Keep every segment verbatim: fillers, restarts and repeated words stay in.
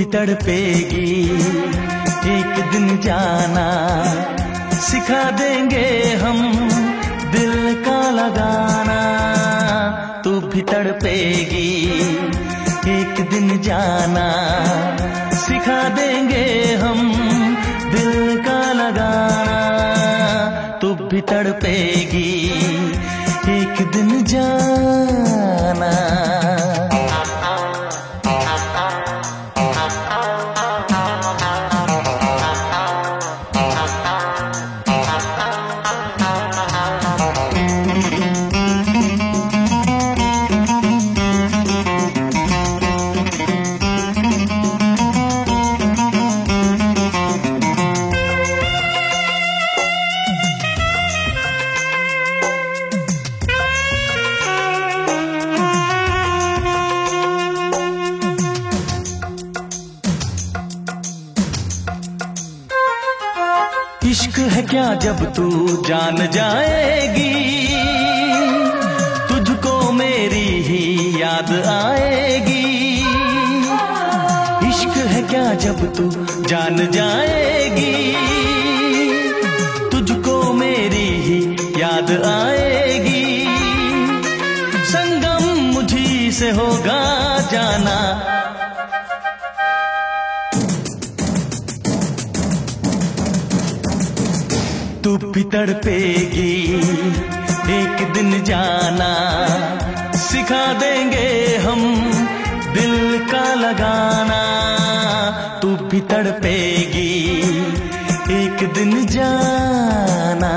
तड़पेगी एक दिन जाना, सिखा देंगे हम दिल का लगाना। तू भी तड़पेगी एक दिन जाना, सिखा देंगे हम दिल का लगाना। तू भी तड़पेगी एक दिन जाना। इश्क है क्या जब तू जान जाएगी, तुझको मेरी ही याद आएगी। इश्क है क्या जब तू जान जाएगी, तुझको मेरी ही याद आएगी। संगम मुझी से होगा जाना, तू भी तड़पेगी एक दिन जाना, सिखा देंगे हम दिल का लगाना। तू भी तड़पेगी एक दिन जाना।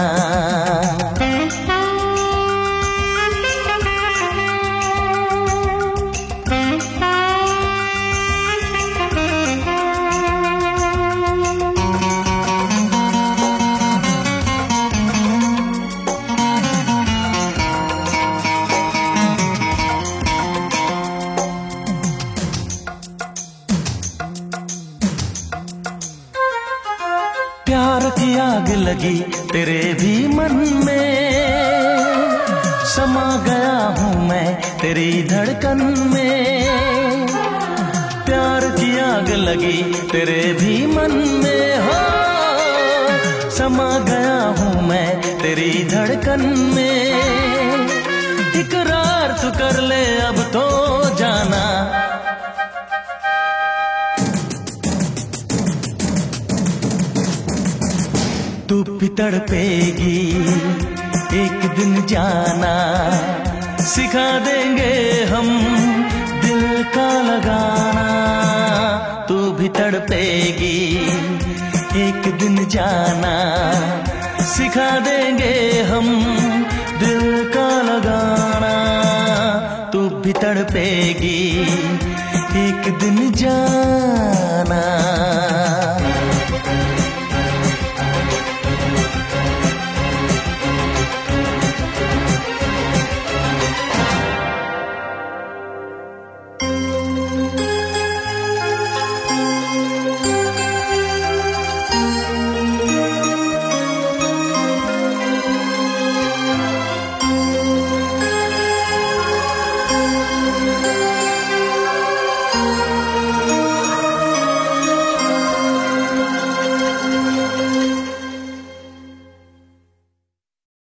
प्यार की आग लगी तेरे भी मन में, समा गया हूँ मैं तेरी धड़कन में। प्यार की आग लगी तेरे भी मन में, हो समा गया हूँ मैं तेरी धड़कन में। इकरार तू कर ले अब तो जाना, तू भी तड़पेगी एक दिन जाना, सिखा देंगे हम दिल का लगाना। तू भी तड़पेगी एक दिन जाना, सिखा देंगे हम दिल का लगाना। तू भी तड़पेगी एक दिन